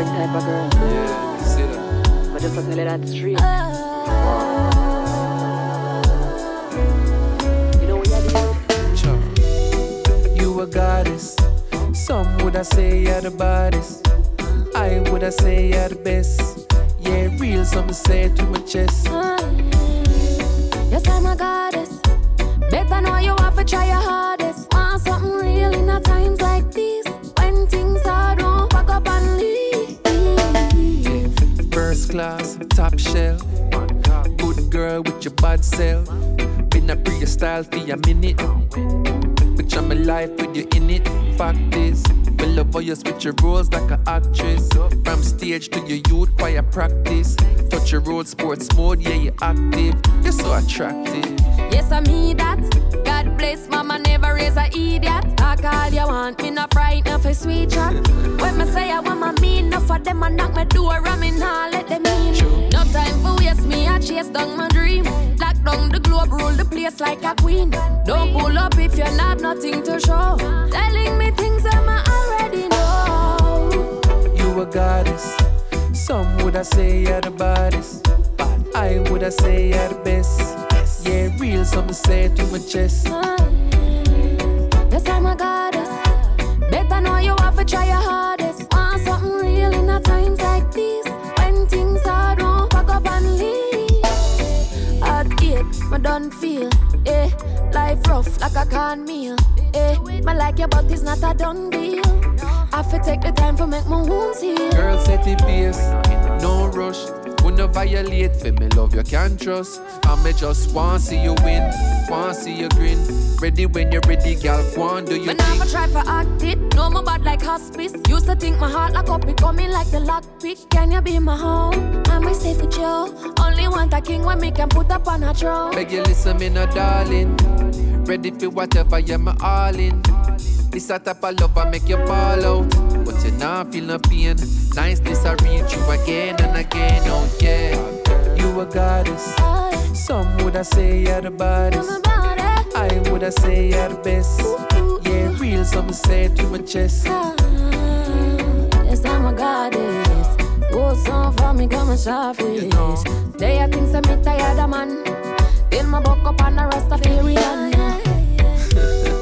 different type of girl. Yeah, I see that. But just tell you that street. You know what you do? You a goddess. Some woulda say you're the baddest. I woulda say you're the best. Yeah, real, some say it to my chest. Yes, I'm a goddess. Better know you have to try your hardest. Want something real in a times like these. When things hard, don't pack up and leave. Yeah, first class, top shelf. Good girl with your bad self. Been a pre style for a minute. Picture my life with you in it. Fact is, me love how you switch your roles like an actress. From stage to your youth, choir practice. Touch your road, sports mode, yeah, you're active. You're so attractive. Yes, I mean that. God bless mama, never raise a idiot. Talk all you want, me not frightened for sweet chat. When me say I want my mean, enough for them and knock my door and me nah let them in. No time for waste, me I chase down my dream. Lock down the globe, rule the place like a queen. Don't pull up if you not nothing to show. Telling me things I already know. You a goddess. Some woulda say you're the baddest. I woulda say you're the best. Yeah, real, some say it to my chest. Yes, I'm a goddess. Better know you have to try your hardest. Want something real in a times like these. When things hard, don't pack up and leave. Hard hit, my done feel. Eh, life rough like a corn meal. Eh, my like your but it's not a done deal. I have to take the time to make my wounds heal. Girl, set it pace, no rush. When you violate, for me love you can't trust. I may just want see you win, want see you grin. Ready when you're ready, girl, go on, do you But think? now I try for act it, no more bad like hospice. Used to think my heart lock up, it coming like the lockpick. Can you be my home? Am I safe with you? Only want a king when me can put up on a throne. Beg you listen, me no darling. Ready for whatever, you're my all in. This a type of love I make you ball out. But you not feel no pain. Nice this I reach you again and again, oh yeah. You a goddess. Some woulda say you're the baddest. I woulda say you're the best. Yeah, real, some say it to my chest. Yes, I'm a goddess. Oh, song for me, come and sharpish. You know. They are things that me tired of man. In my buck up on the Rastafarian.